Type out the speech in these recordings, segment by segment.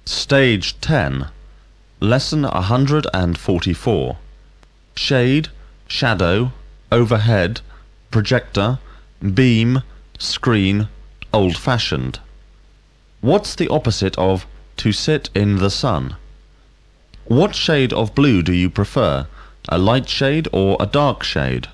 Stage 10, Lesson 144. Shade, shadow, overhead, projector, beam, screen, old-fashioned. What's the opposite of to sit in the sun? What shade of blue do you prefer, a light shade or a dark shade?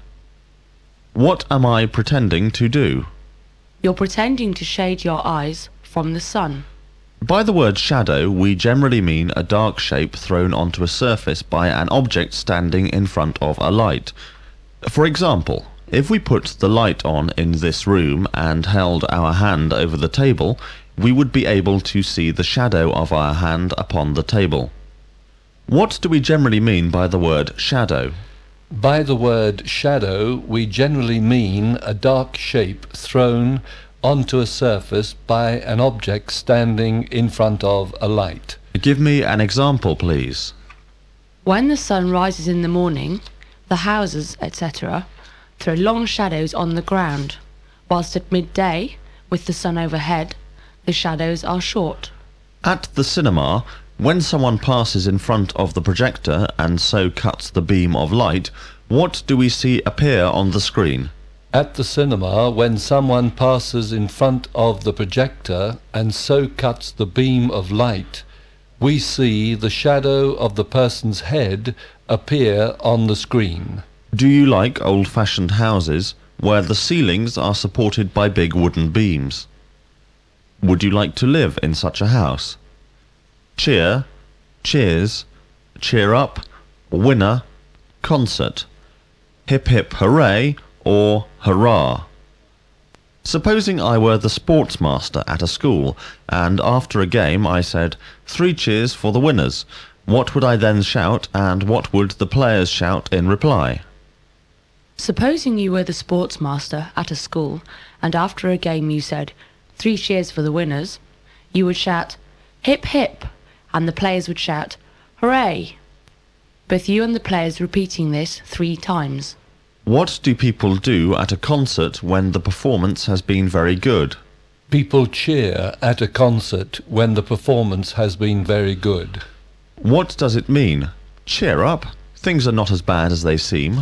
What am I pretending to do? You're pretending to shade your eyes from the sun. By the word shadow, we generally mean a dark shape thrown onto a surface by an object standing in front of a light. For example, if we put the light on in this room and held our hand over the table, we would be able to see the shadow of our hand upon the table. What do we generally mean by the word shadow? By the word shadow, we generally mean a dark shape thrown onto a surface by an object standing in front of a light. Give me an example, please. When the sun rises in the morning, the houses, etc., throw long shadows on the ground, whilst at midday, with the sun overhead, the shadows are short. At the cinema, when someone passes in front of the projector and so cuts the beam of light, what do we see appear on the screen? At the cinema, when someone passes in front of the projector and so cuts the beam of light, we see the shadow of the person's head appear on the screen. Do you like old-fashioned houses where the ceilings are supported by big wooden beams? Would you like to live in such a house? Cheer, cheers, cheer up, winner, concert, hip hip hooray, or hurrah. Supposing I were the sports master at a school, and after a game I said, 3 cheers for the winners. What would I then shout, and what would the players shout in reply? Supposing you were the sports master at a school, and after a game you said, 3 cheers for the winners, you would shout, hip hip, and the players would shout, hooray. Both you and the players repeating this 3 times. What do people do at a concert when the performance has been very good? People cheer at a concert when the performance has been very good. What does it mean? Cheer up, things are not as bad as they seem.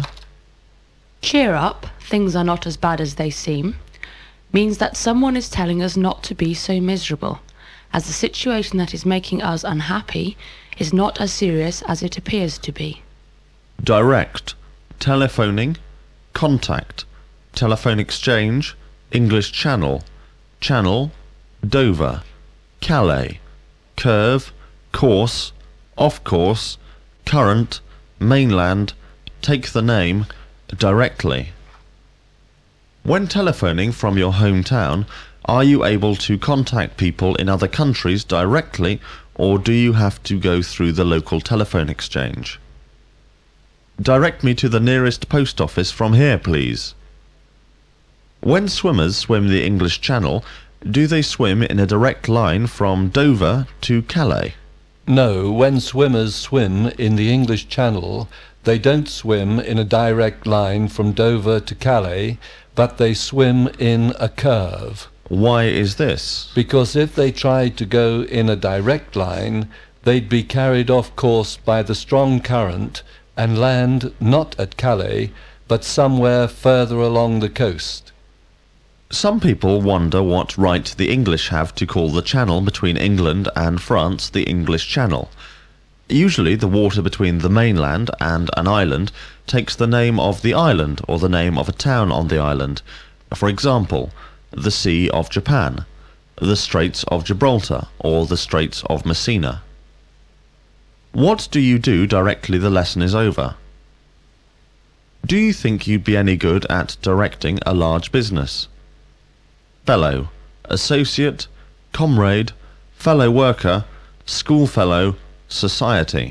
Cheer up, things are not as bad as they seem, means that someone is telling us not to be so miserable, as the situation that is making us unhappy is not as serious as it appears to be. Direct, telephoning, contact, telephone exchange, English channel, channel, Dover, Calais, curve, course, off course, current, mainland, take the name, directly. When telephoning from your hometown, are you able to contact people in other countries directly, or do you have to go through the local telephone exchange? Direct me to the nearest post office from here, please. When swimmers swim the English Channel, do they swim in a direct line from Dover to Calais? No, when swimmers swim in the English Channel, they don't swim in a direct line from Dover to Calais, but they swim in a curve. Why is this? Because if they tried to go in a direct line, they'd be carried off course by the strong current and land not at Calais, but somewhere further along the coast. Some people wonder what right the English have to call the channel between England and France the English Channel. Usually the water between the mainland and an island takes the name of the island or the name of a town on the island. For example, the Sea of Japan, the Straits of Gibraltar, or the Straits of Messina. What do you do directly the lesson is over? Do you think you'd be any good at directing a large business? Fellow, associate, comrade, fellow worker, schoolfellow, society.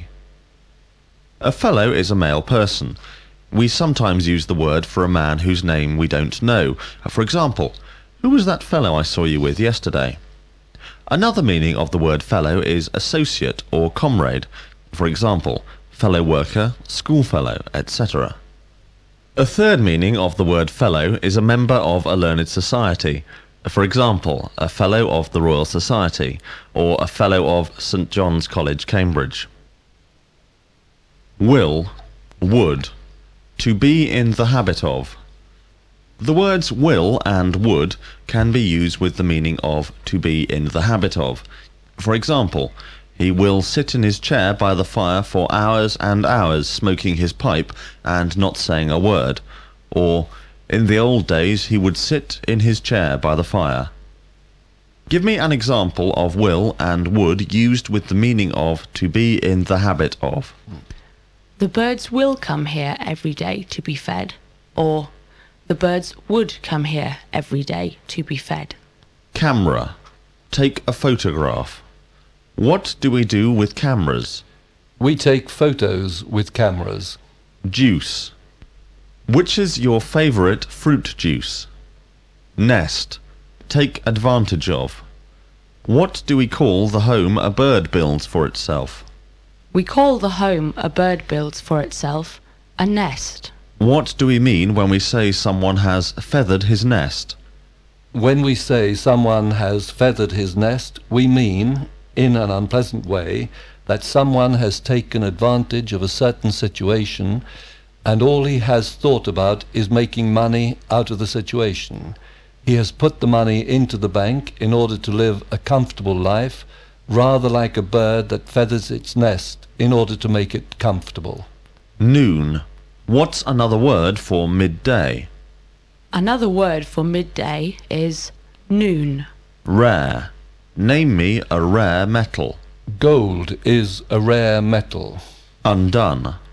A fellow is a male person. We sometimes use the word for a man whose name we don't know. For example, who was that fellow I saw you with yesterday? Another meaning of the word fellow is associate or comrade. For example, fellow worker, schoolfellow, etc. A third meaning of the word fellow is a member of a learned society. For example, a Fellow of the Royal Society or a Fellow of St John's College, Cambridge. Will, would, to be in the habit of. The words will and would can be used with the meaning of to be in the habit of. For example, he will sit in his chair by the fire for hours and hours, smoking his pipe and not saying a word. Or, in the old days, he would sit in his chair by the fire. Give me an example of will and would used with the meaning of to be in the habit of. The birds will come here every day to be fed. Or, the birds would come here every day to be fed. Camera. Take a photograph. What do we do with cameras? We take photos with cameras. Juice. Which is your favourite fruit juice? Nest. Take advantage of. What do we call the home a bird builds for itself? We call the home a bird builds for itself a nest. What do we mean when we say someone has feathered his nest? When we say someone has feathered his nest, we mean, in an unpleasant way, that someone has taken advantage of a certain situation and all he has thought about is making money out of the situation. He has put the money into the bank in order to live a comfortable life, rather like a bird that feathers its nest in order to make it comfortable. Noon. What's another word for midday? Another word for midday is noon. Rare. Name me a rare metal. Gold is a rare metal. Undone.